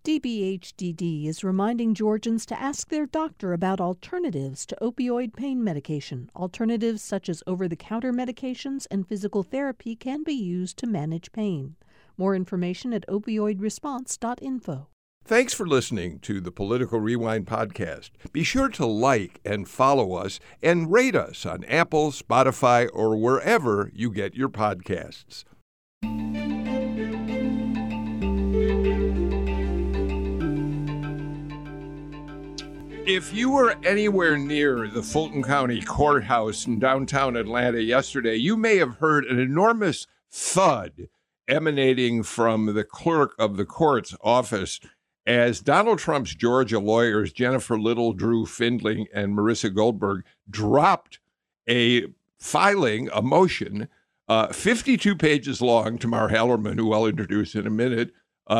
DBHDD is reminding Georgians to ask their doctor about alternatives to opioid pain medication. Alternatives such as over-the-counter medications and physical therapy can be used to manage pain. More information at opioidresponse.info. Thanks for listening to the Political Rewind podcast. Be sure to like and follow us and rate us on Apple, Spotify, or wherever you get your podcasts. If you were anywhere near the Fulton County Courthouse in downtown Atlanta yesterday, you may have heard an enormous thud emanating from the clerk of the court's office as Donald Trump's Georgia lawyers, Jennifer Little, Drew Findling, and Marissa Goldberg, dropped a motion, 52 pages long. Tamar Hallerman, who I'll introduce in a minute,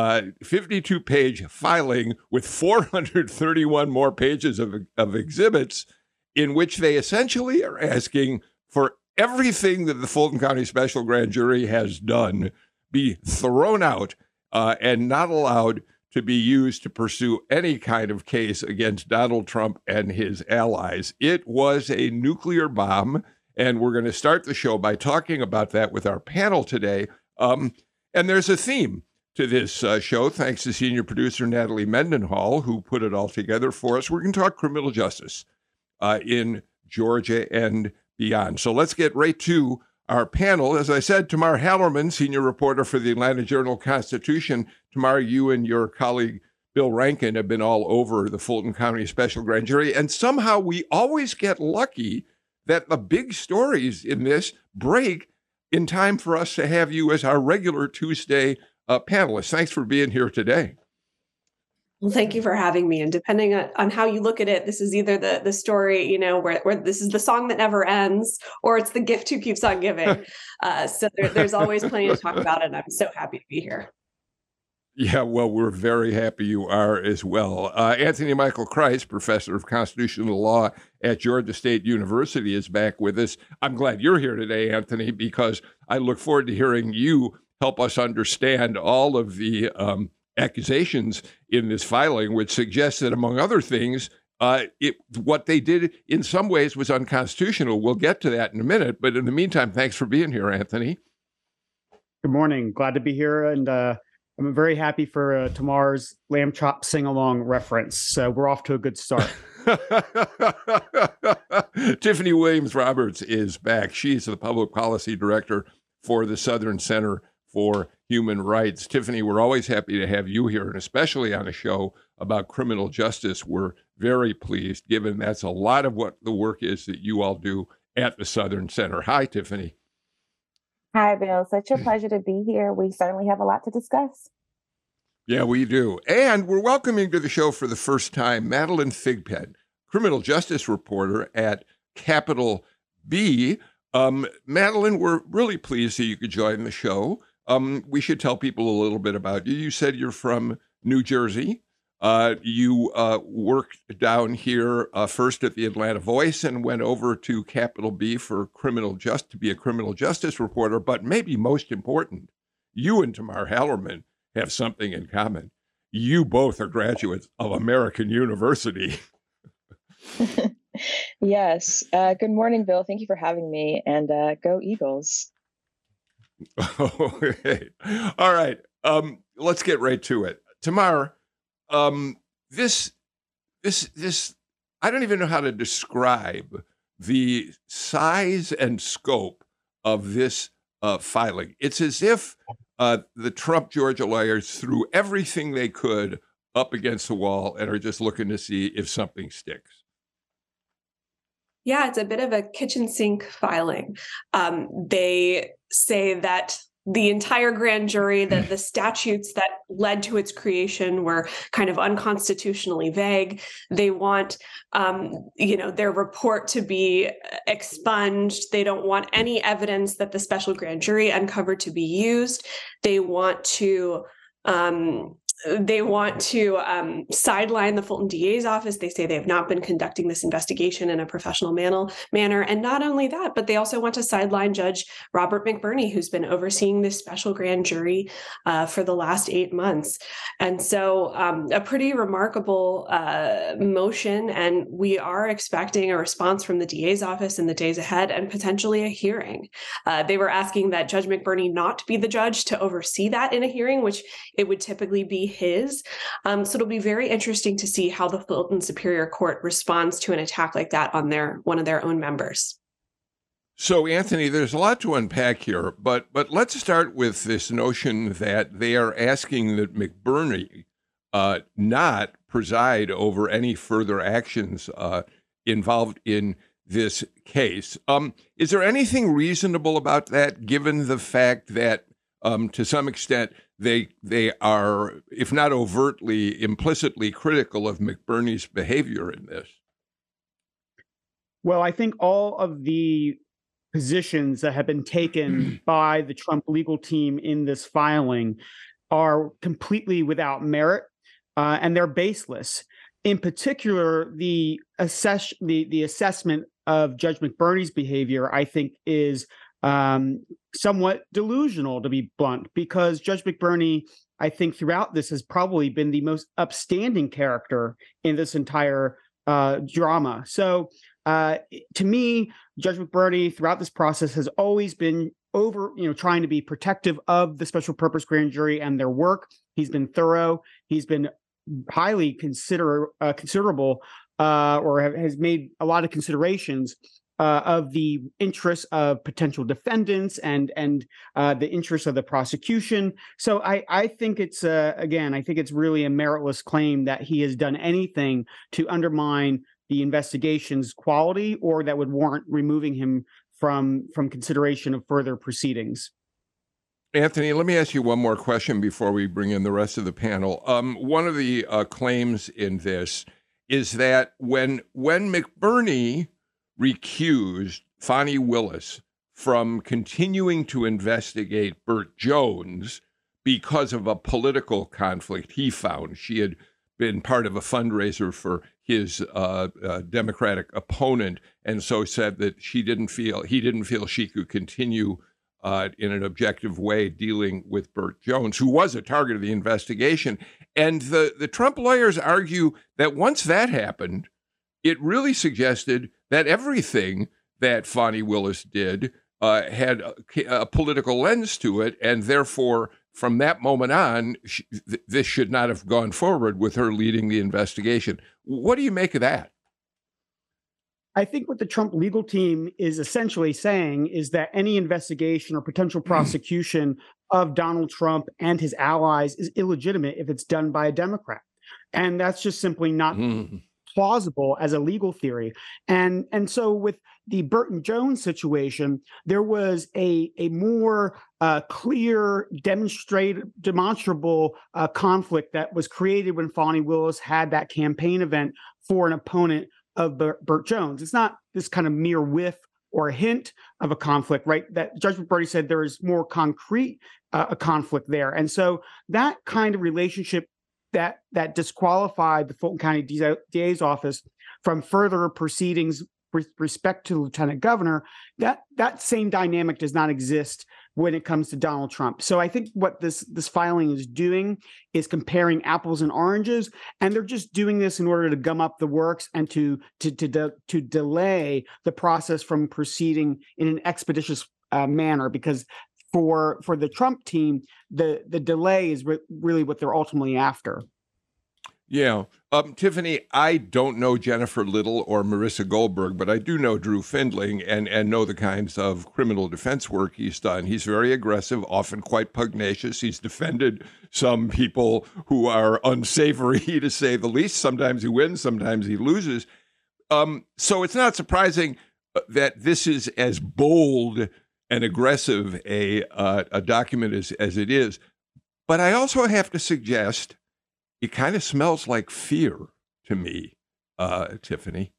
52-page filing with 431 more pages of exhibits, in which they essentially are asking for everything that the Fulton County Special Grand Jury has done be thrown out and not allowed to be used to pursue any kind of case against Donald Trump and his allies. It was a nuclear bomb, and we're going to start the show by talking about that with our panel today. And there's a theme to this show, thanks to senior producer Natalie Mendenhall, who put it all together for us. We're going to talk criminal justice in Georgia and beyond. So let's get right to our panel. As I said, Tamar Hallerman, senior reporter for the Atlanta Journal-Constitution. Tamar, you and your colleague Bill Rankin have been all over the Fulton County Special Grand Jury, and somehow we always get lucky that the big stories in this break in time for us to have you as our regular Tuesday panelists. Thanks for being here today. Well, thank you for having me. And depending on how you look at it, this is either the story, where this is the song that never ends, or it's the gift who keeps on giving. So there's always plenty to talk about, and I'm so happy to be here. Yeah, well, we're very happy you are as well. Anthony Michael Kreis, professor of constitutional law at Georgia State University, is back with us. I'm glad you're here today, Anthony, because I look forward to hearing you help us understand all of the accusations in this filing, which suggests that, among other things, what they did in some ways was unconstitutional. We'll get to that in a minute. But in the meantime, thanks for being here, Anthony. Good morning. Glad to be here. And I'm very happy for Tamar's lamb chop sing-along reference. So we're off to a good start. Tiffany Williams-Roberts is back. She's the public policy director for the Southern Center for Human Rights. Tiffany, we're always happy to have you here, and especially on a show about criminal justice. We're very pleased, given that's a lot of what the work is that you all do at the Southern Center. Hi, Tiffany. Hi, Bill. Such a pleasure to be here. We certainly have a lot to discuss. Yeah, we do. And we're welcoming to the show for the first time Madeline Thigpen, criminal justice reporter at Capital B. Madeline, we're really pleased that you could join the show. We should tell people a little bit about you. You said you're from New Jersey. You worked down here first at the Atlanta Voice and went over to Capital B for to be a criminal justice reporter. But maybe most important, you and Tamar Hallerman have something in common. You both are graduates of American University. Yes. Good morning, Bill. Thank you for having me. And go Eagles. Okay. All right. Let's get right to it. Tamar, this, I don't even know how to describe the size and scope of this filing. It's as if the Trump Georgia lawyers threw everything they could up against the wall and are just looking to see if something sticks. Yeah, it's a bit of a kitchen sink filing. They say that the entire grand jury, that the statutes that led to its creation were kind of unconstitutionally vague. They want, their report to be expunged. They don't want any evidence that the special grand jury uncovered to be used. They want to They want to sideline the Fulton DA's office. They say they have not been conducting this investigation in a professional manner. And not only that, but they also want to sideline Judge Robert McBurney, who's been overseeing this special grand jury for the last 8 months. And so a pretty remarkable motion. And we are expecting a response from the DA's office in the days ahead and potentially a hearing. They were asking that Judge McBurney not be the judge to oversee that in a hearing, which it would typically be his. So it'll be very interesting to see how the Fulton Superior Court responds to an attack like that on one of their own members. So, Anthony, there's a lot to unpack here, but let's start with this notion that they are asking that McBurney not preside over any further actions involved in this case. Is there anything reasonable about that, given the fact that to some extent they are, if not overtly, implicitly critical of McBurney's behavior in this? Well, I think all of the positions that have been taken by the Trump legal team in this filing are completely without merit, and they're baseless. In particular, the assessment of Judge McBurney's behavior, I think, is somewhat delusional, to be blunt, because Judge McBurney, I think, throughout this has probably been the most upstanding character in this entire drama. So to me, Judge McBurney throughout this process has always been trying to be protective of the special purpose grand jury and their work. He's been thorough. He's been highly considerable or has made a lot of considerations of the interests of potential defendants and the interests of the prosecution. So I think it's I think it's really a meritless claim that he has done anything to undermine the investigation's quality or that would warrant removing him from consideration of further proceedings. Anthony, let me ask you one more question before we bring in the rest of the panel. One of the claims in this is that when McBurney recused Fani Willis from continuing to investigate Burt Jones because of a political conflict he found. She had been part of a fundraiser for his Democratic opponent, and so said that he didn't feel she could continue in an objective way dealing with Burt Jones, who was a target of the investigation. And the Trump lawyers argue that once that happened, it really suggested that everything that Fani Willis did had a political lens to it, and therefore, from that moment on, this should not have gone forward with her leading the investigation. What do you make of that? I think what the Trump legal team is essentially saying is that any investigation or potential prosecution of Donald Trump and his allies is illegitimate if it's done by a Democrat. And that's just simply not plausible as a legal theory. And so with the Burton Jones situation, there was a more clear, demonstrable conflict that was created when Fani Willis had that campaign event for an opponent of Burt Jones. It's not this kind of mere whiff or a hint of a conflict, right? That Judge McBurney said there is more concrete a conflict there. And so that kind of relationship that disqualified the Fulton County DA's office from further proceedings with respect to the lieutenant governor, that same dynamic does not exist when it comes to Donald Trump. So I think what this filing is doing is comparing apples and oranges, and they're just doing this in order to gum up the works and to delay the process from proceeding in an expeditious manner. Because for the Trump team, the delay is really what they're ultimately after. Yeah. Tiffany, I don't know Jennifer Little or Marissa Goldberg, but I do know Drew Findling and know the kinds of criminal defense work he's done. He's very aggressive, often quite pugnacious. He's defended some people who are unsavory, to say the least. Sometimes he wins, sometimes he loses. So it's not surprising that this is as bold and aggressive a document as it is. But I also have to suggest it kind of smells like fear to me, Tiffany.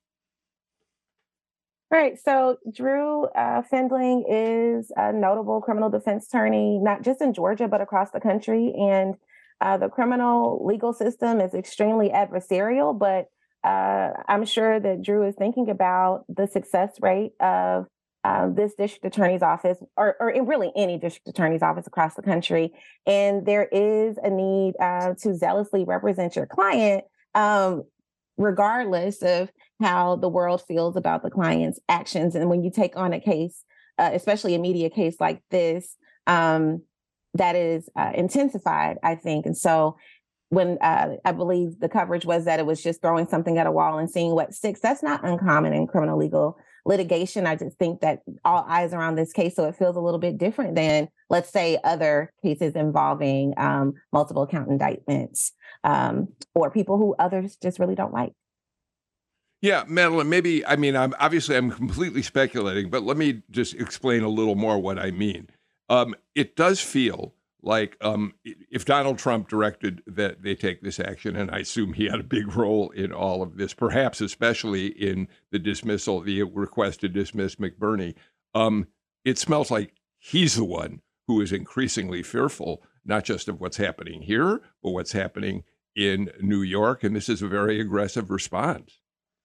Right. So Drew Findling is a notable criminal defense attorney, not just in Georgia, but across the country. And The criminal legal system is extremely adversarial, but I'm sure that Drew is thinking about the success rate of this district attorney's office, or really any district attorney's office across the country. And there is a need to zealously represent your client, regardless of how the world feels about the client's actions. And when you take on a case, especially a media case like this, that is intensified, I think. And so when I believe the coverage was that it was just throwing something at a wall and seeing what sticks, that's not uncommon in criminal legal litigation. I just think that all eyes are on this case, so it feels a little bit different than, let's say, other cases involving multiple count indictments or people who others just really don't like. Yeah, Madeline, maybe, I'm completely speculating, but let me just explain a little more what I mean. It does feel like if Donald Trump directed that they take this action, and I assume he had a big role in all of this, perhaps especially in the dismissal, the request to dismiss McBurney, it smells like he's the one who is increasingly fearful, not just of what's happening here, but what's happening in New York. And this is a very aggressive response.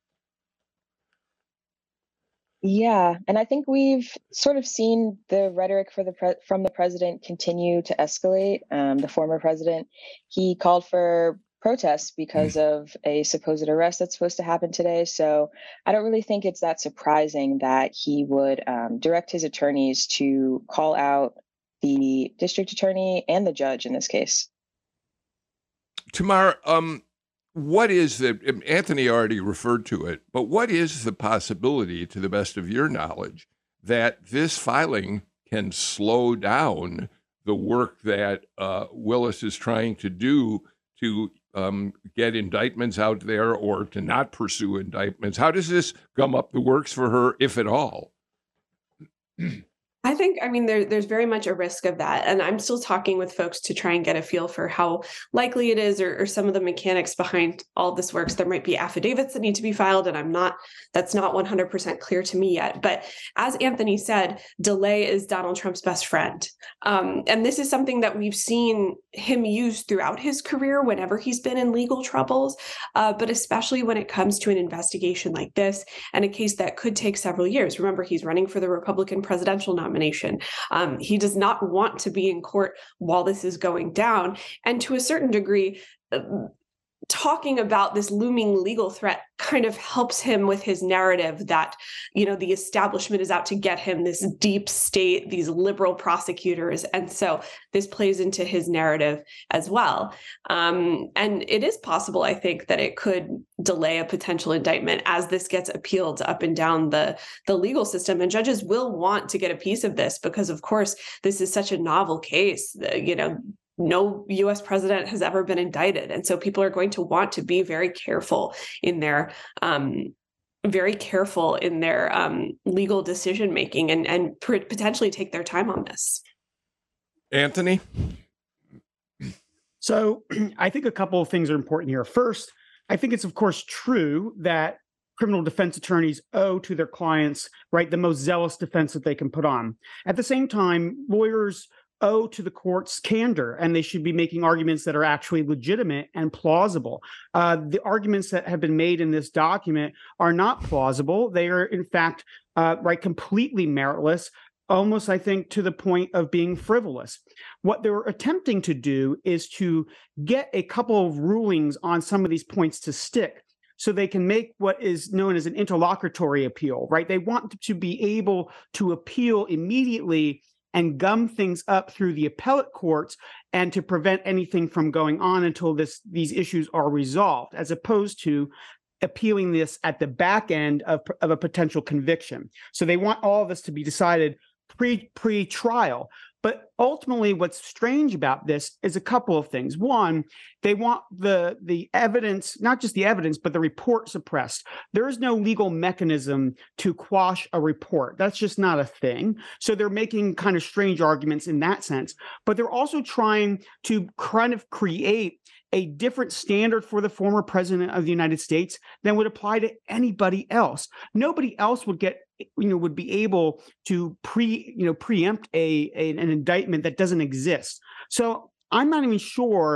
Yeah, and I think we've sort of seen the rhetoric from the president continue to escalate. The former president, he called for protests because of a supposed arrest that's supposed to happen today. So I don't really think it's that surprising that he would direct his attorneys to call out the district attorney and the judge in this case. Tamar, what is Anthony already referred to it, but what is the possibility, to the best of your knowledge, that this filing can slow down the work that Willis is trying to do to get indictments out there or to not pursue indictments? How does this gum up the works for her, if at all? I think, there's very much a risk of that. And I'm still talking with folks to try and get a feel for how likely it is or some of the mechanics behind all this works. There might be affidavits that need to be filed, and that's not 100% clear to me yet. But as Anthony said, delay is Donald Trump's best friend. And this is something that we've seen him use throughout his career whenever he's been in legal troubles, but especially when it comes to an investigation like this and a case that could take several years. Remember, he's running for the Republican presidential nomination. He does not want to be in court while this is going down. And to a certain degree, talking about this looming legal threat kind of helps him with his narrative that, the establishment is out to get him, this deep state, these liberal prosecutors. And so this plays into his narrative as well. And it is possible, I think, that it could delay a potential indictment as this gets appealed up and down the legal system. And judges will want to get a piece of this because, of course, this is such a novel case. No U.S. president has ever been indicted. And so people are going to want to be very careful in their legal decision making and potentially take their time on this. Anthony? So I think a couple of things are important here. First, I think it's, of course, true that criminal defense attorneys owe to their clients, right, the most zealous defense that they can put on. At the same time, lawyers owe to the court's candor, and they should be making arguments that are actually legitimate and plausible. The arguments that have been made in this document are not plausible. They are, in fact, completely meritless, almost, I think, to the point of being frivolous. What they're attempting to do is to get a couple of rulings on some of these points to stick, so they can make what is known as an interlocutory appeal, right? They want to be able to appeal immediately and gum things up through the appellate courts and to prevent anything from going on until these issues are resolved, as opposed to appealing this at the back end of a potential conviction. So they want all of this to be decided pre-trial. But ultimately, what's strange about this is a couple of things. One, they want the evidence, not just the evidence, but the report suppressed. There is no legal mechanism to quash a report. That's just not a thing. So they're making kind of strange arguments in that sense. But they're also trying to kind of create a different standard for the former president of the United States than would apply to anybody else. Nobody else would be able to preempt an indictment that doesn't exist. So I'm not even sure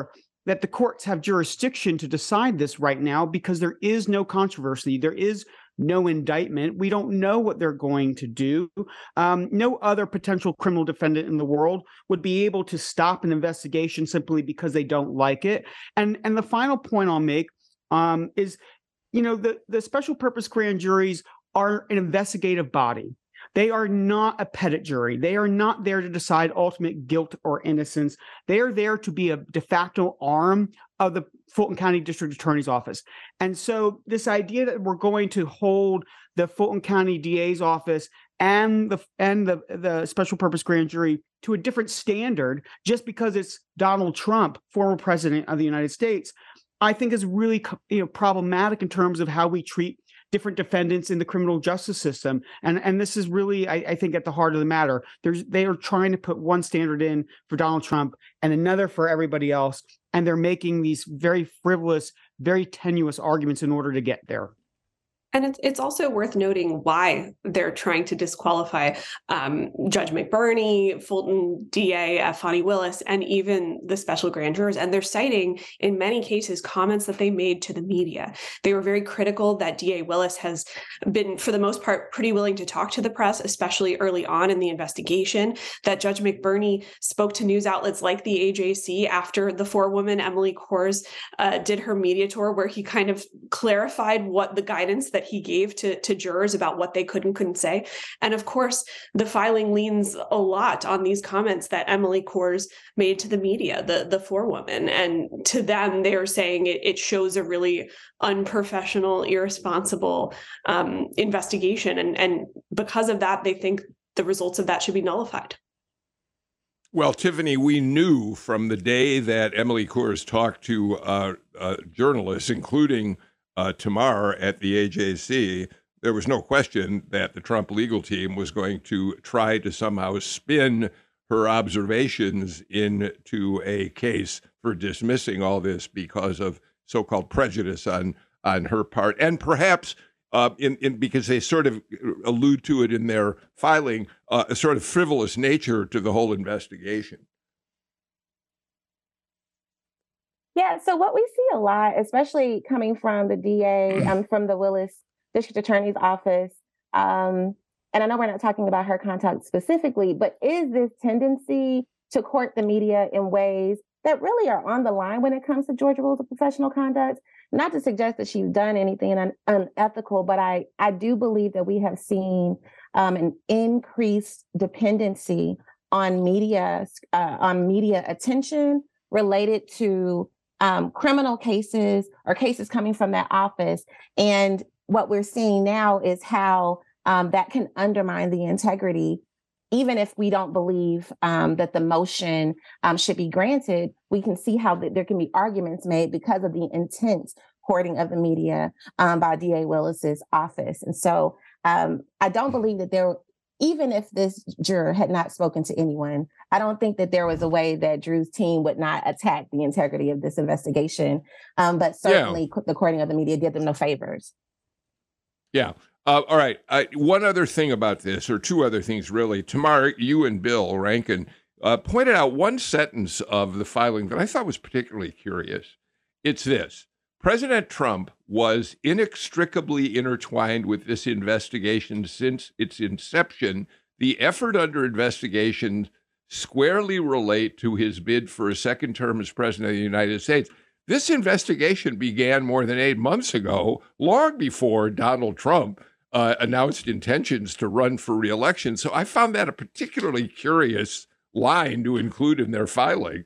that the courts have jurisdiction to decide this right now because there is no controversy. There is no indictment. We don't know what they're going to do. No other potential criminal defendant in the world would be able to stop an investigation simply because they don't like it. And the final point I'll make is, the special purpose grand juries are an investigative body. They are not a petit jury. They are not there to decide ultimate guilt or innocence. They are there to be a de facto arm of the Fulton County District Attorney's Office. And so this idea that we're going to hold the Fulton County DA's office and the special purpose grand jury to a different standard just because it's Donald Trump, former president of the United States, I think is really problematic in terms of how we treat different defendants in the criminal justice system. And this is really, I think, at the heart of the matter. They are trying to put one standard in for Donald Trump and another for everybody else. And they're making these very frivolous, very tenuous arguments in order to get there. And it's also worth noting why they're trying to disqualify Judge McBurney, Fulton DA Fani Willis, and even the special grand jurors. And they're citing, in many cases, comments that they made to the media. They were very critical that DA Willis has been, for the most part, pretty willing to talk to the press, especially early on in the investigation, that Judge McBurney spoke to news outlets like the AJC after the forewoman Emily Kohrs did her media tour, where he kind of clarified what the guidance that he gave to jurors about what they could and couldn't say. And of course, the filing leans a lot on these comments that Emily Kohrs made to the media, the forewoman. And to them, they're saying it shows a really unprofessional, irresponsible investigation. And because of that, they think the results of that should be nullified. Well, Tiffany, we knew from the day that Emily Kohrs talked to journalists, including Tamar at the AJC, there was no question that the Trump legal team was going to try to somehow spin her observations into a case for dismissing all this because of so-called prejudice on her part, and perhaps because they sort of allude to it in their filing, a sort of frivolous nature to the whole investigation. Yeah, so what we see a lot, especially coming from the DA, from the Willis District Attorney's Office, and I know we're not talking about her contact specifically, but is this tendency to court the media in ways that really are on the line when it comes to Georgia rules of professional conduct? Not to suggest that she's done anything unethical, but I do believe that we have seen an increased dependency on media attention related to criminal cases or cases coming from that office. And what we're seeing now is how that can undermine the integrity. Even if we don't believe that the motion should be granted, we can see how there can be arguments made because of the intense courting of the media by DA Willis's office. And so I don't believe that even if this juror had not spoken to anyone, I don't think that there was a way that Drew's team would not attack the integrity of this investigation. But certainly the courting of the media did them no favors. Yeah. All right. One other thing about this, or two other things, really. Tamar, you and Bill Rankin pointed out one sentence of the filing that I thought was particularly curious. It's this: President Trump was inextricably intertwined with this investigation since its inception. The effort under investigation squarely relate to his bid for a second term as president of the United States. This investigation began more than 8 months ago, long before Donald Trump announced intentions to run for re-election. So I found that a particularly curious line to include in their filing.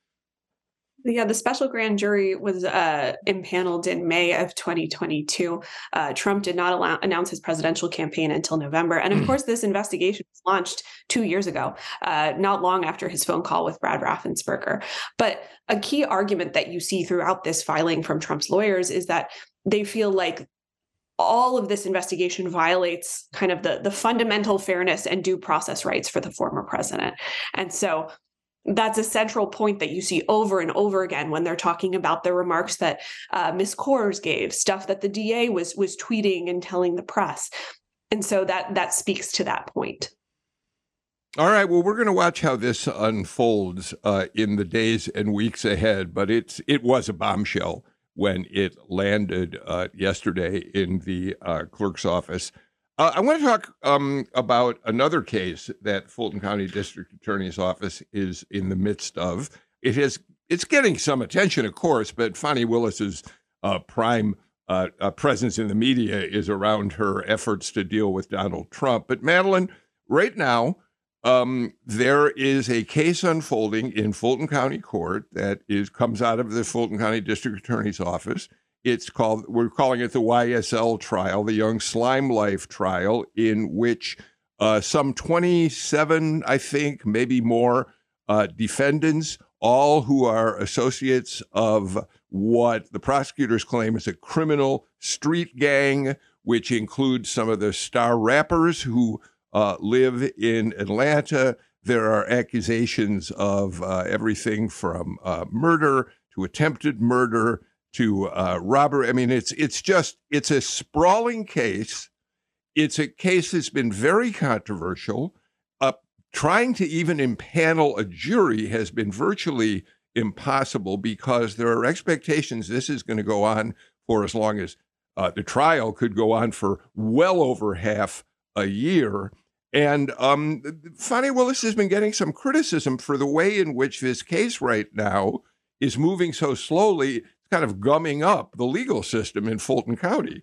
Yeah, the special grand jury was impaneled in May of 2022. Trump did not announce his presidential campaign until November. And of course, this investigation was launched 2 years ago, not long after his phone call with Brad Raffensperger. But a key argument that you see throughout this filing from Trump's lawyers is that they feel like all of this investigation violates kind of the fundamental fairness and due process rights for the former president. And so that's a central point that you see over and over again when they're talking about the remarks that Ms. Kohrs gave, stuff that the DA was tweeting and telling the press. And so that speaks to that point. All right. Well, we're going to watch how this unfolds in the days and weeks ahead. But it was a bombshell when it landed yesterday in the clerk's office. I want to talk about another case that Fulton County District Attorney's Office is in the midst of. It's getting some attention, of course, but Fani Willis's prime presence in the media is around her efforts to deal with Donald Trump. But Madeline, right now, there is a case unfolding in Fulton County Court that comes out of the Fulton County District Attorney's Office. We're calling it the YSL trial, the Young Slime Life trial, in which some 27, I think, maybe more defendants, all who are associates of what the prosecutors claim is a criminal street gang, which includes some of the star rappers who live in Atlanta. There are accusations of everything from murder to attempted murder to robbery. I mean, it's a sprawling case. It's a case that's been very controversial. Trying to even impanel a jury has been virtually impossible because there are expectations this is going to go on for as long as the trial could go on for well over half a year. And Fani Willis has been getting some criticism for the way in which this case right now is moving so slowly, kind of gumming up the legal system in Fulton County.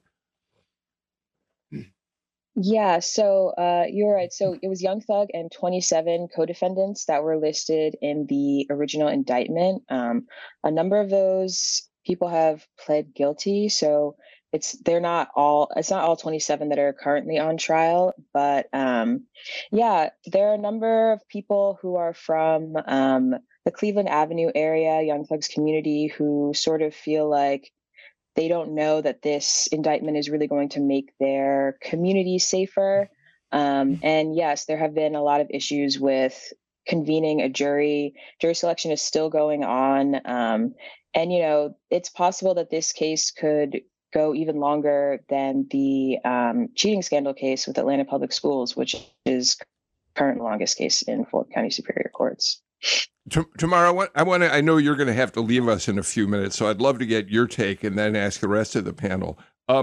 Yeah, so you're right. So it was Young Thug and 27 co-defendants that were listed in the original indictment. A number of those people have pled guilty, so it's not all 27 that are currently on trial, but yeah, there are a number of people who are from the Cleveland Avenue area, Young Thug's community, who sort of feel like they don't know that this indictment is really going to make their community safer. And yes, there have been a lot of issues with convening a jury. Jury selection is still going on. And, it's possible that this case could go even longer than the cheating scandal case with Atlanta Public Schools, which is current longest case in Fulton County Superior Courts. Tamara, I know you're going to have to leave us in a few minutes, so I'd love to get your take and then ask the rest of the panel.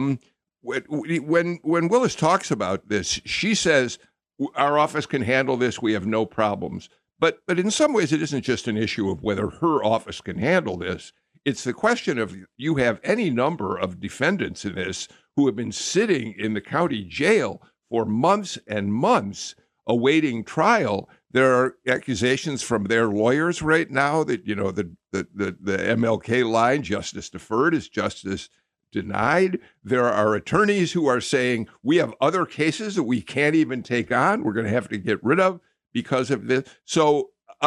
When Willis talks about this, she says our office can handle this. We have no problems. But in some ways, it isn't just an issue of whether her office can handle this. It's the question of you have any number of defendants in this who have been sitting in the county jail for months and months awaiting trial. There are accusations from their lawyers right now that, the MLK line, justice deferred is justice denied. There are attorneys who are saying we have other cases that we can't even take on. We're going to have to get rid of because of this. So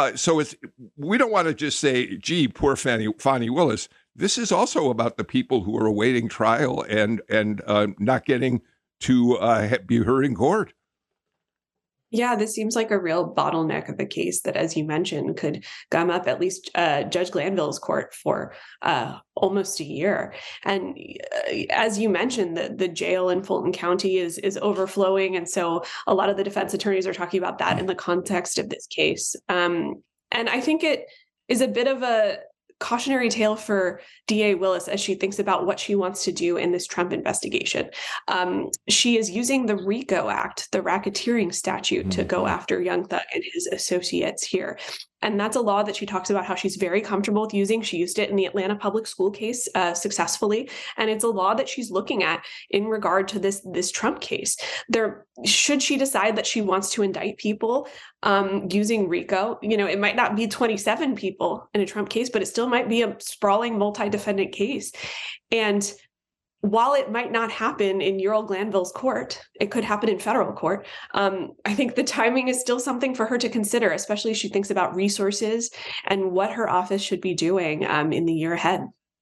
we don't want to just say, gee, poor Fani Willis. This is also about the people who are awaiting trial and not getting to be heard in court. Yeah, this seems like a real bottleneck of a case that, as you mentioned, could gum up at least Judge Glanville's court for almost a year. And as you mentioned, the jail in Fulton County is overflowing. And so a lot of the defense attorneys are talking about that in the context of this case. And I think it is a bit of a cautionary tale for DA Willis as she thinks about what she wants to do in this Trump investigation. She is using the RICO Act, the racketeering statute, to go after Young Thug and his associates here. And that's a law that she talks about how she's very comfortable with using. She used it in the Atlanta public school case successfully. And it's a law that she's looking at in regard to this Trump case. Should she decide that she wants to indict people using RICO, it might not be 27 people in a Trump case, but it still might be a sprawling multi-defendant case. And while it might not happen in Ural Glanville's court, it could happen in federal court. I think the timing is still something for her to consider, especially as she thinks about resources and what her office should be doing in the year ahead.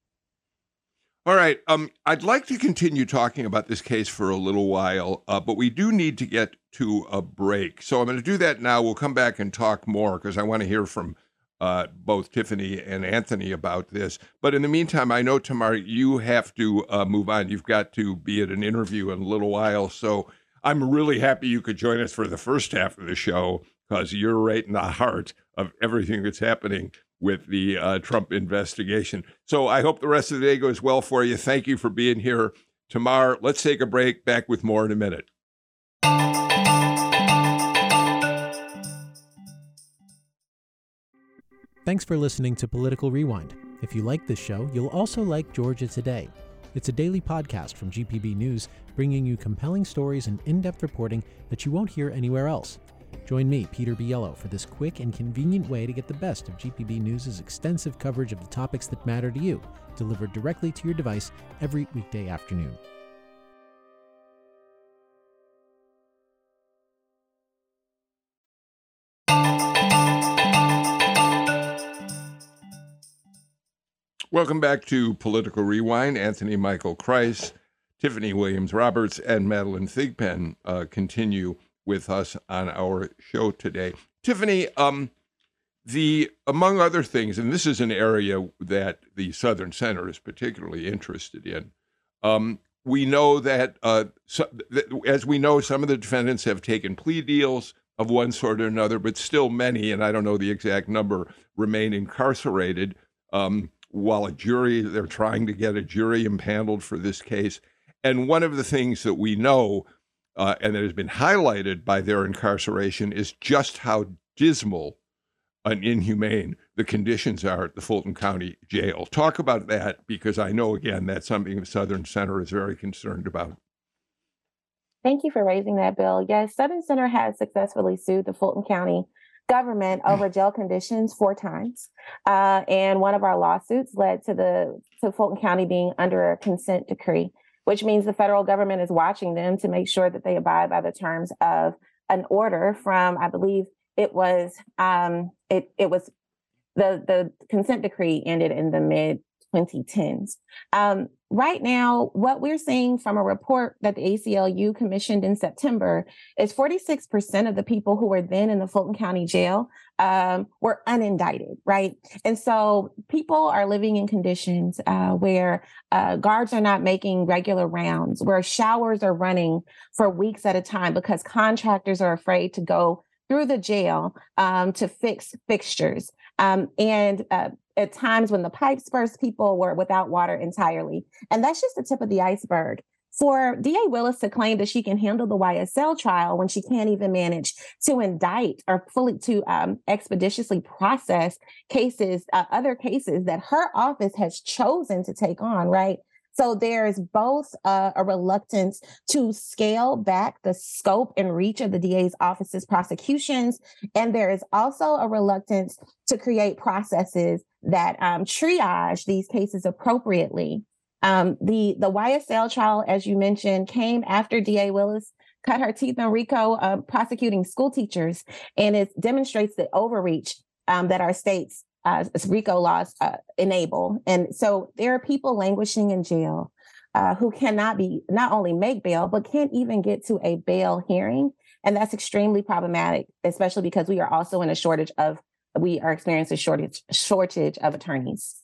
All right. I'd like to continue talking about this case for a little while, but we do need to get to a break. So I'm going to do that now. We'll come back and talk more because I want to hear from both Tiffany and Anthony about this. But in the meantime, I know, Tamara, you have to move on. You've got to be at an interview in a little while. So I'm really happy you could join us for the first half of the show. because you're right in the heart of everything that's happening with the Trump investigation. So I hope the rest of the day goes well for you. Thank you for being here. Tamar, let's take a break. Back with more in a minute. Thanks for listening to Political Rewind. If you like this show, you'll also like Georgia Today. It's a daily podcast from GPB News, bringing you compelling stories and in-depth reporting that you won't hear anywhere else. Join me, Peter Biello, for this quick and convenient way to get the best of GPB News' extensive coverage of the topics that matter to you, delivered directly to your device every weekday afternoon. Welcome back to Political Rewind. Anthony Michael Kreis, Tiffany Williams Roberts, and Madeline Thigpen continue with us on our show today. Tiffany, among other things, and this is an area that the Southern Center is particularly interested in, we know that, as we know, some of the defendants have taken plea deals of one sort or another, but still many, and I don't know the exact number, remain incarcerated. While they're trying to get a jury impaneled for this case. And one of the things that we know, and that has been highlighted by their incarceration, is just how dismal and inhumane the conditions are at the Fulton County Jail. Talk about that, because I know, again, that's something the Southern Center is very concerned about. Thank you for raising that, Bill. Yes, Southern Center has successfully sued the Fulton County government over jail conditions 4 times. And one of our lawsuits led to Fulton County being under a consent decree, which means the federal government is watching them to make sure that they abide by the terms of an order from, I believe it was, the consent decree ended in the mid 2010s. Right now, what we're seeing from a report that the ACLU commissioned in September is 46% of the people who were then in the Fulton County Jail were unindicted, right? And so people are living in conditions where guards are not making regular rounds, where showers are running for weeks at a time because contractors are afraid to go through the jail to fix fixtures. And at times when the pipes burst, people were without water entirely. And that's just the tip of the iceberg. For DA Willis to claim that she can handle the YSL trial when she can't even manage to indict or expeditiously process cases, other cases that her office has chosen to take on, right? So there's both a reluctance to scale back the scope and reach of the DA's office's prosecutions, and there is also a reluctance to create processes that triage these cases appropriately. The YSL trial, as you mentioned, came after DA Willis cut her teeth in RICO prosecuting school teachers, and it demonstrates the overreach that our state's RICO laws enable. And so there are people languishing in jail who cannot only make bail, but can't even get to a bail hearing. And that's extremely problematic, especially because we are also in we are experiencing a shortage of attorneys.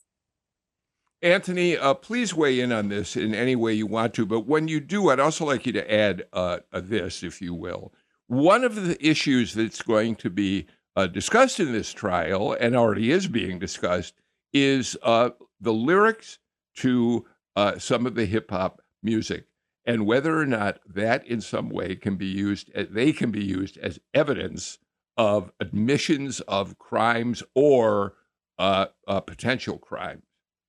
Anthony, please weigh in on this in any way you want to. But when you do, I'd also like you to add this, if you will. One of the issues that's going to be discussed in this trial, and already is being discussed, is the lyrics to some of the hip hop music, and whether or not that in some way can be used. They can be used as evidence of admissions of crimes or potential crimes.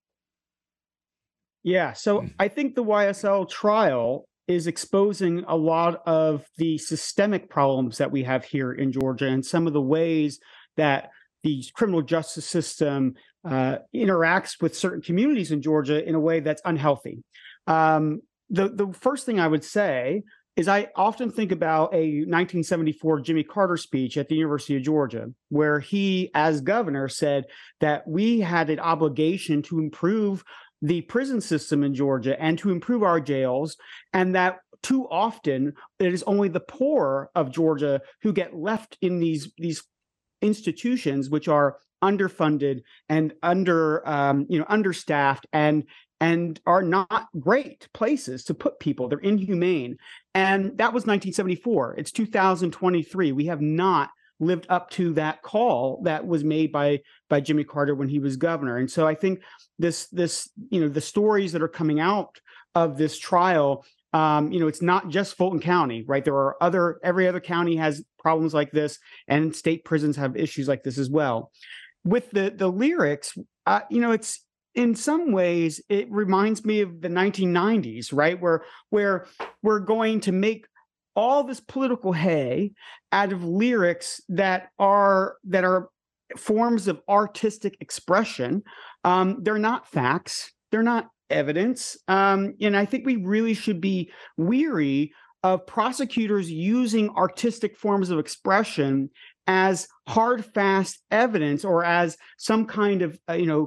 Yeah, so I think the YSL trial is exposing a lot of the systemic problems that we have here in Georgia and some of the ways that the criminal justice system interacts with certain communities in Georgia in a way that's unhealthy. The first thing I would say is I often think about a 1974 Jimmy Carter speech at the University of Georgia, where he, as governor, said that we had an obligation to improve the prison system in Georgia and to improve our jails, and that too often it is only the poor of Georgia who get left in these institutions, which are underfunded and understaffed and are not great places to put people. They're inhumane. And that was 1974. It's 2023. We have not lived up to that call that was made by Jimmy Carter when he was governor. And so I think this the stories that are coming out of this trial, it's not just Fulton County, right? There are every other county has problems like this, and state prisons have issues like this as well. With the lyrics, it's in some ways it reminds me of the 1990s, right? Where we're going to make all this political hay out of lyrics that are forms of artistic expression. They're not facts. They're not evidence. And I think we really should be weary of prosecutors using artistic forms of expression as hard, fast evidence, or as some kind of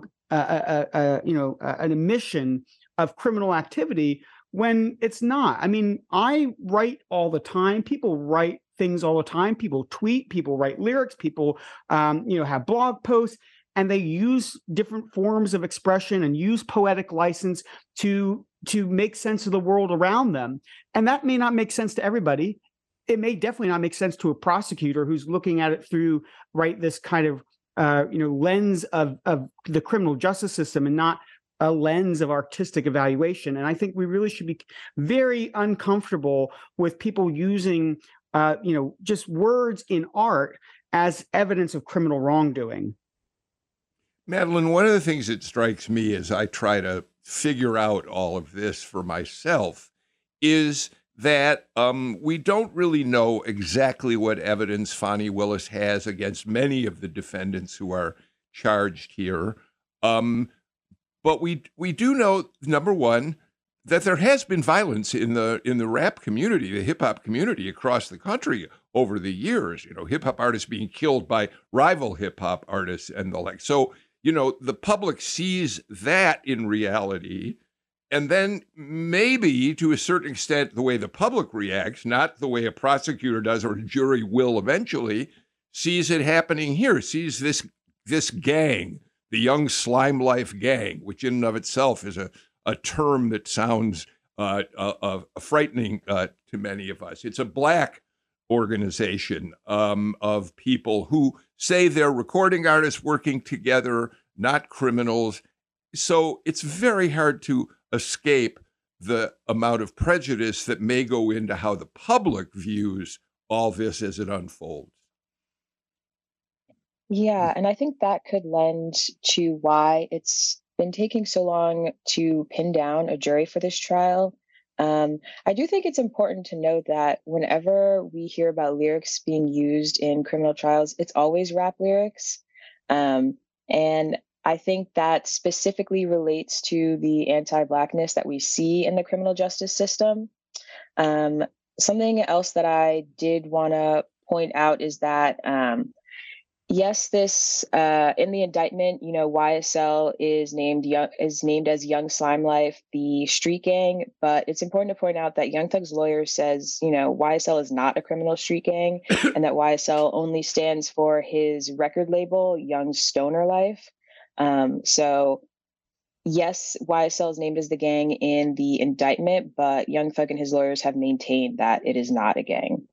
an admission of criminal activity, when it's not. I mean, I write all the time. People write things all the time. People tweet, people write lyrics, people have blog posts, and they use different forms of expression and use poetic license to make sense of the world around them. And that may not make sense to everybody. It may definitely not make sense to a prosecutor who's looking at it through, right, this kind of lens of the criminal justice system, and not a lens of artistic evaluation. And I think we really should be very uncomfortable with people using just words in art as evidence of criminal wrongdoing. Madeline, one of the things that strikes me as I try to figure out all of this for myself is that we don't really know exactly what evidence Fani Willis has against many of the defendants who are charged here. But we do know, number one, that there has been violence in the rap community, the hip hop community across the country over the years. Hip hop artists being killed by rival hip hop artists and the like. So, the public sees that in reality. And then maybe to a certain extent, the way the public reacts, not the way a prosecutor does or a jury will eventually, sees it happening here, sees this gang, the Young Slime Life gang, which in and of itself is a term that sounds frightening to many of us. It's a Black organization of people who say they're recording artists working together, not criminals. So it's very hard to escape the amount of prejudice that may go into how the public views all this as it unfolds. Yeah, and I think that could lend to why it's been taking so long to pin down a jury for this trial. I do think it's important to note that whenever we hear about lyrics being used in criminal trials, it's always rap lyrics. And I think that specifically relates to the anti-Blackness that we see in the criminal justice system. Something else that I did want to point out is that, yes, this in the indictment, YSL is named as Young Slime Life, the street gang. But it's important to point out that Young Thug's lawyer says, YSL is not a criminal street gang, and that YSL only stands for his record label, Young Stoner Life. So yes, YSL is named as the gang in the indictment, but Young Thug and his lawyers have maintained that it is not a gang.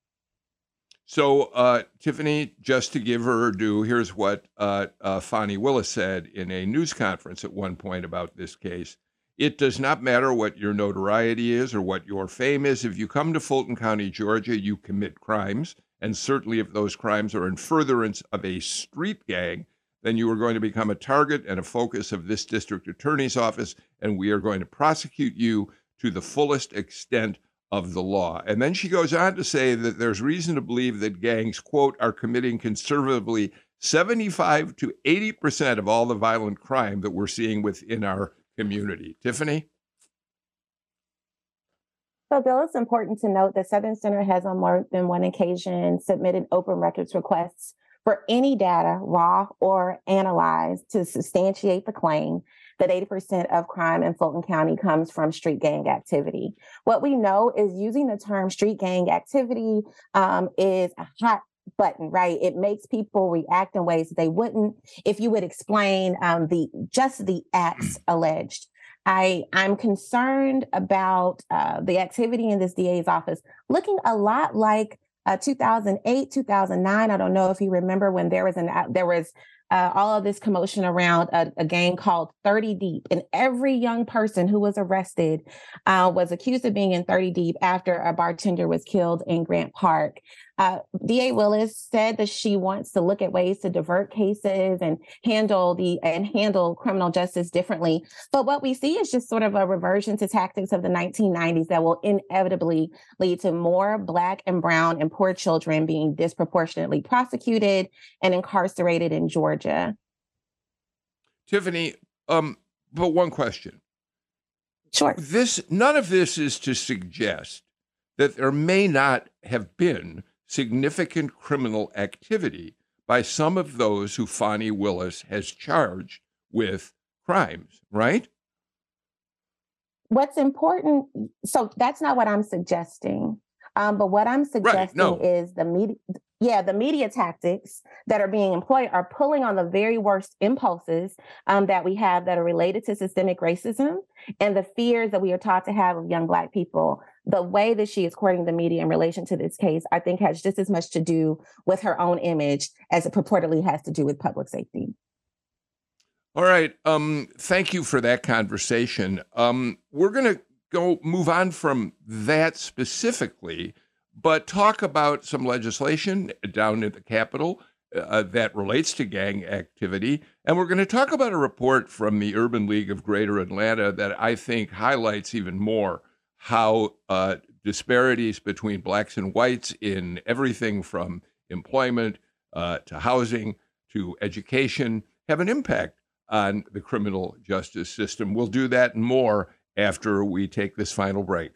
So, Tiffany, just to give her due, here's what Fani Willis said in a news conference at one point about this case. It does not matter what your notoriety is or what your fame is. If you come to Fulton County, Georgia, you commit crimes. And certainly if those crimes are in furtherance of a street gang, then you are going to become a target and a focus of this district attorney's office, and we are going to prosecute you to the fullest extent of the law. And then she goes on to say that there's reason to believe that gangs, quote, are committing conservatively 75 to 80% of all the violent crime that we're seeing within our community. Tiffany? So, Bill, it's important to note that Southern Center has on more than one occasion submitted open records requests for any data, raw or analyzed, to substantiate the claim that 80% of crime in Fulton County comes from street gang activity. What we know is using the term street gang activity is a hot button, right? It makes people react in ways they wouldn't if you would explain the acts alleged. I'm concerned about the activity in this DA's office looking a lot like 2008, 2009. I don't know if you remember when there was all of this commotion around a gang called 30 Deep. And every young person who was arrested was accused of being in 30 Deep after a bartender was killed in Grant Park. DA Willis said that she wants to look at ways to divert cases and handle criminal justice differently. But what we see is just sort of a reversion to tactics of the 1990s that will inevitably lead to more Black and brown and poor children being disproportionately prosecuted and incarcerated in Georgia. Tiffany, but one question. Sure. None of this is to suggest that there may not have been significant criminal activity by some of those who Fani Willis has charged with crimes, right? What's important, so that's not what I'm suggesting. But what I'm suggesting is the media tactics that are being employed are pulling on the very worst impulses that we have that are related to systemic racism and the fears that we are taught to have of young Black people. The way that she is courting the media in relation to this case, I think, has just as much to do with her own image as it purportedly has to do with public safety. All right. Thank you for that conversation. We're going to move on from that specifically, but talk about some legislation down at the Capitol that relates to gang activity. And we're going to talk about a report from the Urban League of Greater Atlanta that I think highlights even more how disparities between Blacks and whites in everything from employment to housing to education have an impact on the criminal justice system. We'll do that and more after we take this final break.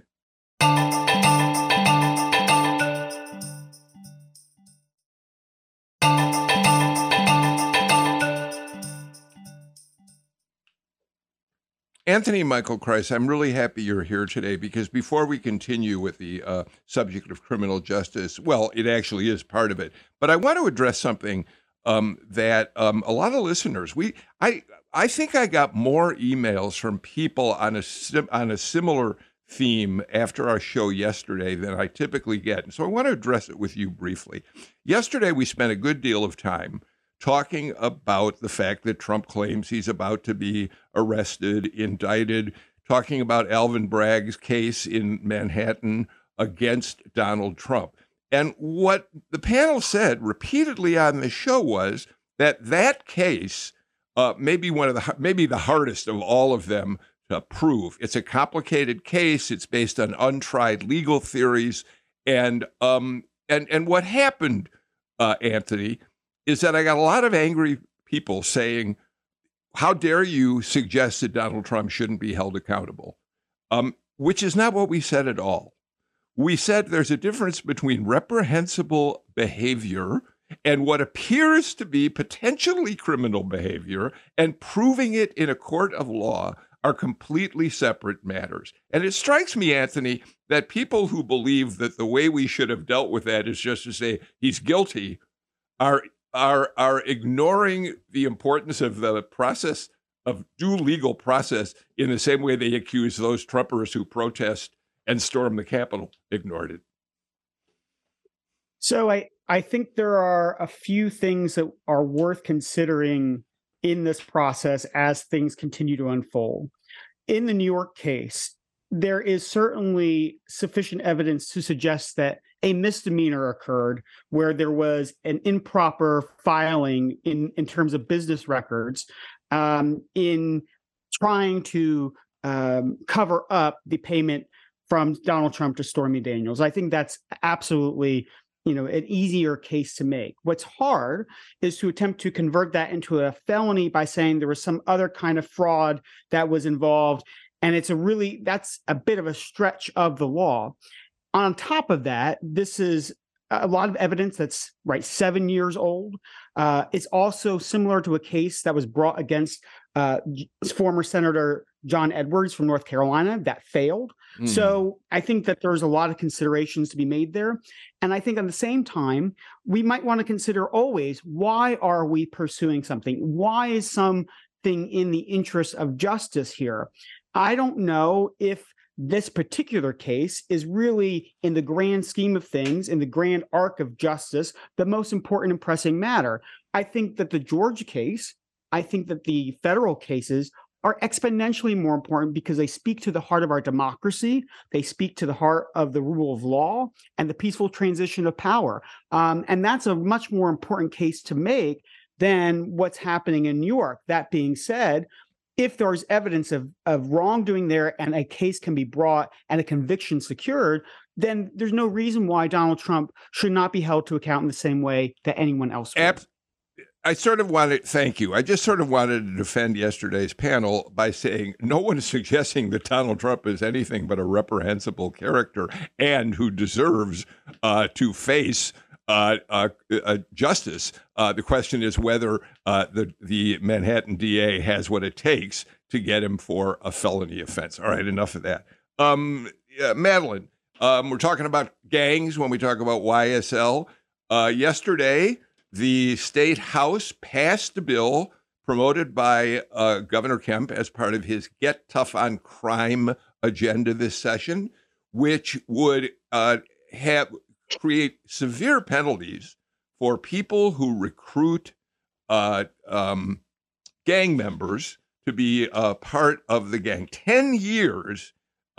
Anthony Michael Kreis, I'm really happy you're here today because before we continue with the subject of criminal justice, well, it actually is part of it, but I want to address something that a lot of listeners, I think I got more emails from people on a similar theme after our show yesterday than I typically get. And so I want to address it with you briefly. Yesterday, we spent a good deal of time talking about the fact that Trump claims he's about to be arrested, indicted, talking about Alvin Bragg's case in Manhattan against Donald Trump. And what the panel said repeatedly on the show was that case may be maybe the hardest of all of them to prove. It's a complicated case. It's based on untried legal theories. And what happened, Anthony, is that I got a lot of angry people saying, how dare you suggest that Donald Trump shouldn't be held accountable? Which is not what we said at all. We said there's a difference between reprehensible behavior and what appears to be potentially criminal behavior, and proving it in a court of law are completely separate matters. And it strikes me, Anthony, that people who believe that the way we should have dealt with that is just to say he's guilty are ignoring the importance of the process of due legal process in the same way they accuse those Trumpers who protest and storm the Capitol ignored it. So I think there are a few things that are worth considering in this process as things continue to unfold. In the New York case, there is certainly sufficient evidence to suggest that a misdemeanor occurred where there was an improper filing in terms of business records in trying to cover up the payment from Donald Trump to Stormy Daniels. I think that's absolutely an easier case to make. What's hard is to attempt to convert that into a felony by saying there was some other kind of fraud that was involved. And that's a bit of a stretch of the law. On top of that, this is a lot of evidence that's 7 years old. It's also similar to a case that was brought against former Senator John Edwards from North Carolina that failed. So I think that there's a lot of considerations to be made there. And I think at the same time, we might want to consider always, why are we pursuing something? Why is something in the interest of justice here? I don't know if this particular case is really, in the grand scheme of things, in the grand arc of justice, the most important and pressing matter. I think that the Georgia case, I think that the federal cases are exponentially more important because they speak to the heart of our democracy. They speak to the heart of the rule of law and the peaceful transition of power. And that's a much more important case to make than what's happening in New York. That being said, if there's evidence of wrongdoing there and a case can be brought and a conviction secured, then there's no reason why Donald Trump should not be held to account in the same way that anyone else would. I thank you. I just sort of wanted to defend yesterday's panel by saying no one is suggesting that Donald Trump is anything but a reprehensible character and who deserves to face justice. The question is whether the Manhattan DA has what it takes to get him for a felony offense. All right, enough of that. Madeline, we're talking about gangs when we talk about YSL. Yesterday, the state house passed a bill promoted by Governor Kemp as part of his Get Tough on Crime agenda this session, which would create severe penalties for people who recruit gang members to be part of the gang. 10 years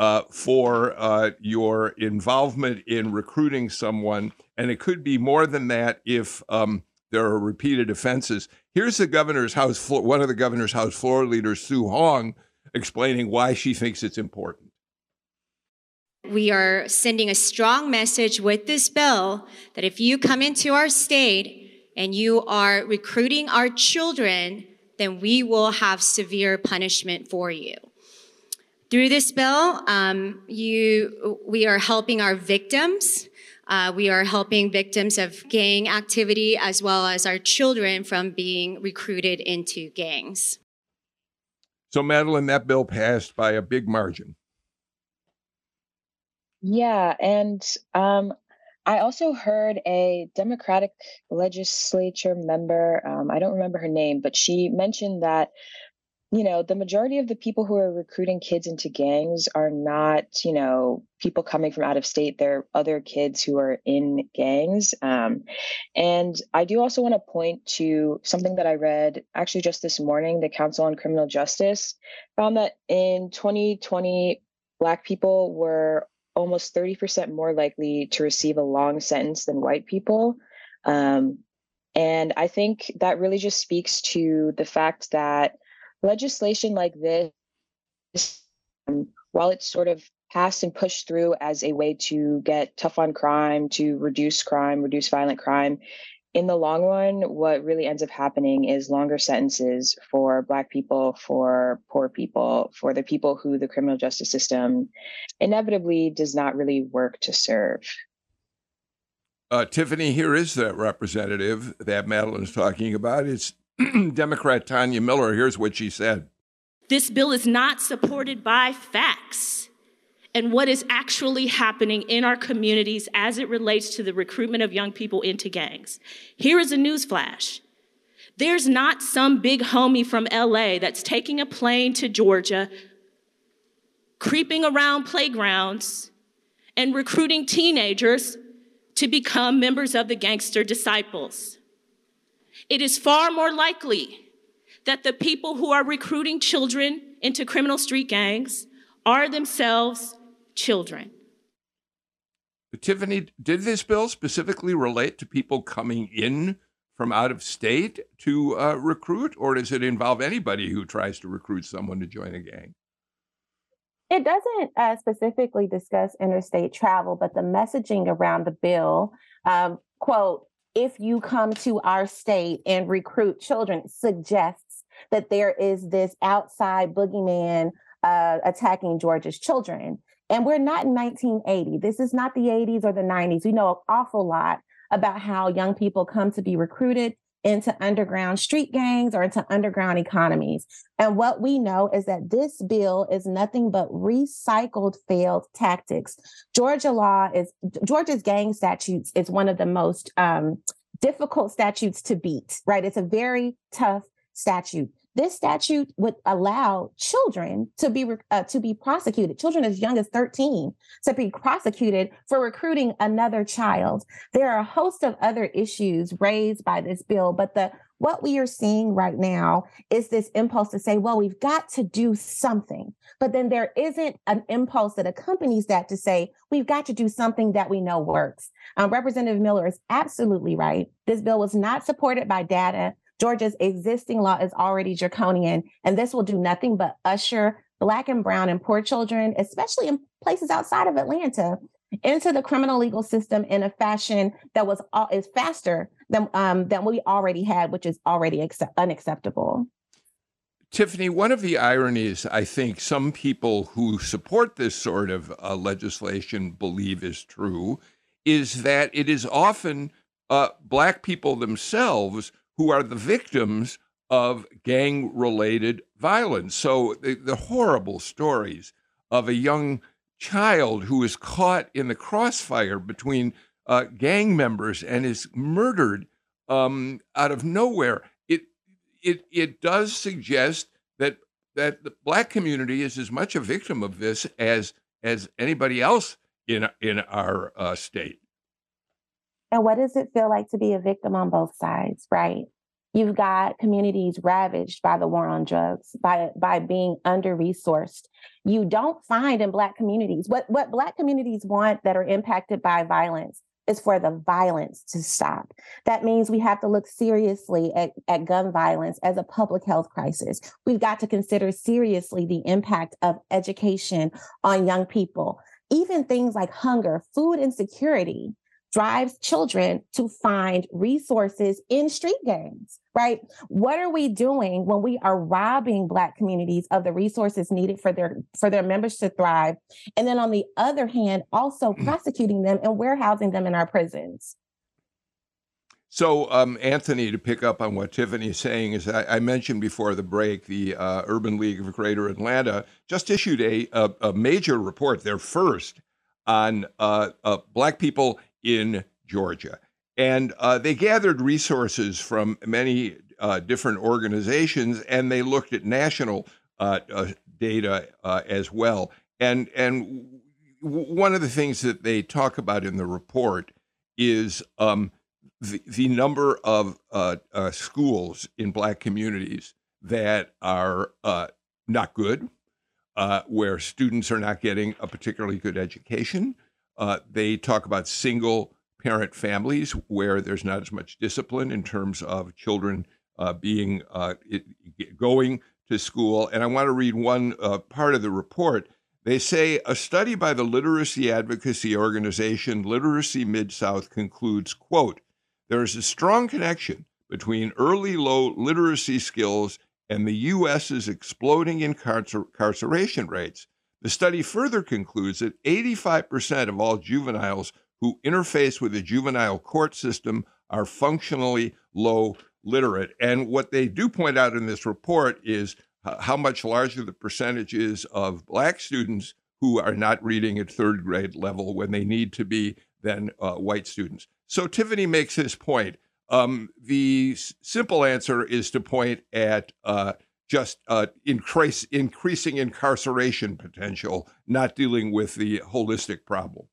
for your involvement in recruiting someone, and it could be more than that if there are repeated offenses. Here's the governor's house floor, one of the governor's House floor leaders, Sue Hong, explaining why she thinks it's important. We are sending a strong message with this bill that if you come into our state and you are recruiting our children, then we will have severe punishment for you. Through this bill, we are helping our victims. We are helping victims of gang activity as well as our children from being recruited into gangs. So, Madeline, that bill passed by a big margin. Yeah, and I also heard a Democratic legislature member, I don't remember her name, but she mentioned that, you know, the majority of the people who are recruiting kids into gangs are not, you know, people coming from out of state. They're other kids who are in gangs. And I do also want to point to something that I read actually just this morning. The Council on Criminal Justice found that in 2020, Black people were almost 30% more likely to receive a long sentence than white people. And I think that really just speaks to the fact that legislation like this, while it's sort of passed and pushed through as a way to get tough on crime, to reduce violent crime, in the long run, what really ends up happening is longer sentences for Black people, for poor people, for the people who the criminal justice system inevitably does not really work to serve. Tiffany, here is that representative that Madeline is talking about. It's Democrat Tanya Miller. Here's what she said. This bill is not supported by facts and what is actually happening in our communities as it relates to the recruitment of young people into gangs. Here is a newsflash. There's not some big homie from LA that's taking a plane to Georgia, creeping around playgrounds, and recruiting teenagers to become members of the Gangster Disciples. It is far more likely that the people who are recruiting children into criminal street gangs are themselves children. Tiffany, did this bill specifically relate to people coming in from out of state to recruit, or does it involve anybody who tries to recruit someone to join a gang? It doesn't specifically discuss interstate travel, but the messaging around the bill, quote, if you come to our state and recruit children, suggests that there is this outside boogeyman attacking Georgia's children. And we're not in 1980. This is not the 80s or the 90s. We know an awful lot about how young people come to be recruited into underground street gangs or into underground economies. And what we know is that this bill is nothing but recycled failed tactics. Georgia's gang statutes is one of the most difficult statutes to beat, right? It's a very tough statute. this statute would allow children to be prosecuted, children as young as 13, to be prosecuted for recruiting another child. There are a host of other issues raised by this bill, but what we are seeing right now is this impulse to say, well, we've got to do something. But then there isn't an impulse that accompanies that to say, we've got to do something that we know works. Representative Miller is absolutely right. This bill was not supported by data. Georgia's existing law is already draconian, and this will do nothing but usher Black and brown and poor children, especially in places outside of Atlanta, into the criminal legal system in a fashion that is faster than we already had, which is already unacceptable. Tiffany, one of the ironies I think some people who support this sort of legislation believe is true is that it is often Black people themselves who are the victims of gang-related violence. So the horrible stories of a young child who is caught in the crossfire between gang members and is murdered out of nowhere. It does suggest that the Black community is as much a victim of this as anybody else in our state. And what does it feel like to be a victim on both sides, right? You've got communities ravaged by the war on drugs, by being under-resourced. You don't find in Black communities, what Black communities want that are impacted by violence is for the violence to stop. That means we have to look seriously at gun violence as a public health crisis. We've got to consider seriously the impact of education on young people. Even things like hunger, food insecurity drives children to find resources in street gangs, right? What are we doing when we are robbing Black communities of the resources needed for their members to thrive? And then on the other hand, also prosecuting them and warehousing them in our prisons. So, Anthony, to pick up on what Tiffany is saying, is I mentioned before the break, the Urban League of Greater Atlanta just issued a major report, their first, on Black people in Georgia. And they gathered resources from many different organizations, and they looked at national data as well. And one of the things that they talk about in the report is the number of schools in Black communities that are not good, where students are not getting a particularly good education. They talk about single parent families where there's not as much discipline in terms of children going to school. And I want to read one part of the report. They say a study by the literacy advocacy organization Literacy Mid-South concludes, quote, there is a strong connection between early low literacy skills and the U.S.'s exploding incarceration rates. The study further concludes that 85% of all juveniles who interface with the juvenile court system are functionally low literate. And what they do point out in this report is how much larger the percentage is of Black students who are not reading at third grade level when they need to be than white students. So Tiffany makes this point. The simple answer is to point at just increasing incarceration potential, not dealing with the holistic problem.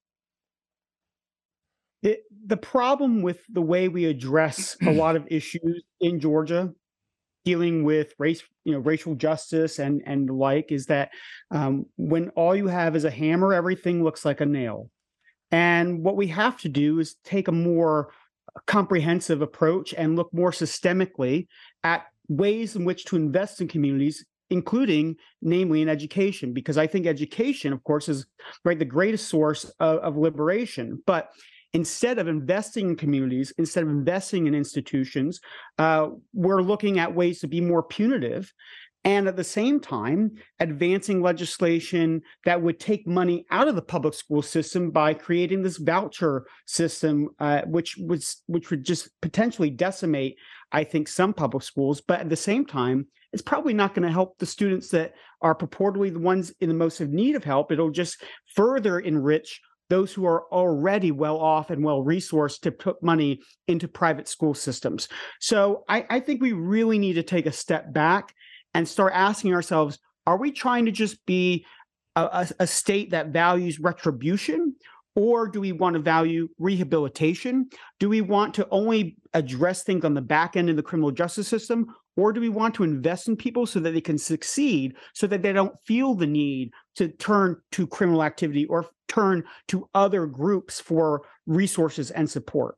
The problem with the way we address a lot of issues in Georgia, dealing with racial justice and the like, is that when all you have is a hammer, everything looks like a nail. And what we have to do is take a more comprehensive approach and look more systemically at ways in which to invest in communities, including namely in education, because I think education, of course, is the greatest source of liberation. But instead of investing in communities, instead of investing in institutions, we're looking at ways to be more punitive and at the same time advancing legislation that would take money out of the public school system by creating this voucher system, which would just potentially decimate, I think, some public schools. But at the same time, it's probably not going to help the students that are purportedly the ones in the most in need of help. It'll just further enrich those who are already well off and well resourced to put money into private school systems. So I think we really need to take a step back and start asking ourselves, are we trying to just be a state that values retribution? Or do we want to value rehabilitation? Do we want to only address things on the back end of the criminal justice system? Or do we want to invest in people so that they can succeed, so that they don't feel the need to turn to criminal activity or turn to other groups for resources and support?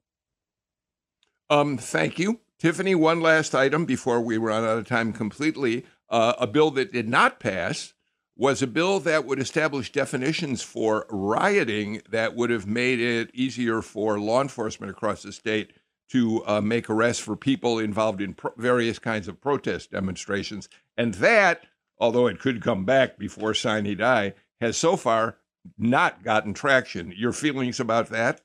Thank you. Tiffany, one last item before we run out of time completely. A bill that did not pass was a bill that would establish definitions for rioting that would have made it easier for law enforcement across the state to make arrests for people involved in various kinds of protest demonstrations. And that, although it could come back before sine die, has so far not gotten traction. Your feelings about that?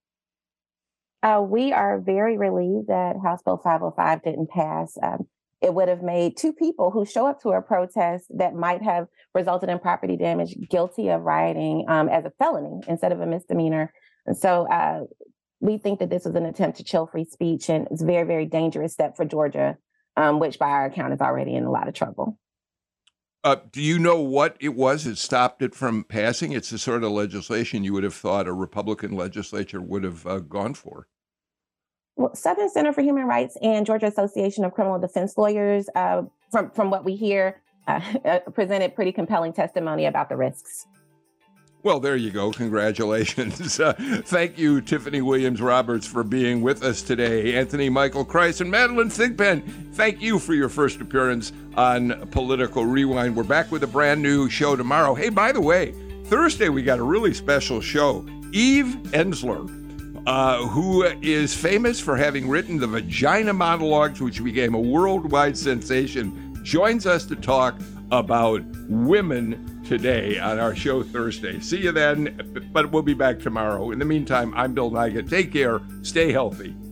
We are very relieved that House Bill 505 didn't pass. It would have made two people who show up to a protest that might have resulted in property damage guilty of rioting as a felony instead of a misdemeanor. And so we think that this was an attempt to chill free speech, and it's a very, very dangerous step for Georgia, which by our account is already in a lot of trouble. Do you know what it was that stopped it from passing? It's the sort of legislation you would have thought a Republican legislature would have gone for. Well, Southern Center for Human Rights and Georgia Association of Criminal Defense Lawyers, from what we hear, presented pretty compelling testimony about the risks. Well, there you go. Congratulations. Thank you, Tiffany Williams Roberts, for being with us today. Anthony Michael Kreis and Madeline Thigpen, thank you for your first appearance on Political Rewind. We're back with a brand new show tomorrow. Hey, by the way, Thursday we got a really special show. Eve Ensler, who is famous for having written the Vagina Monologues, which became a worldwide sensation, joins us to talk about women today on our show Thursday. See you then, but we'll be back tomorrow. In the meantime, I'm Bill Nigut. Take care. Stay healthy.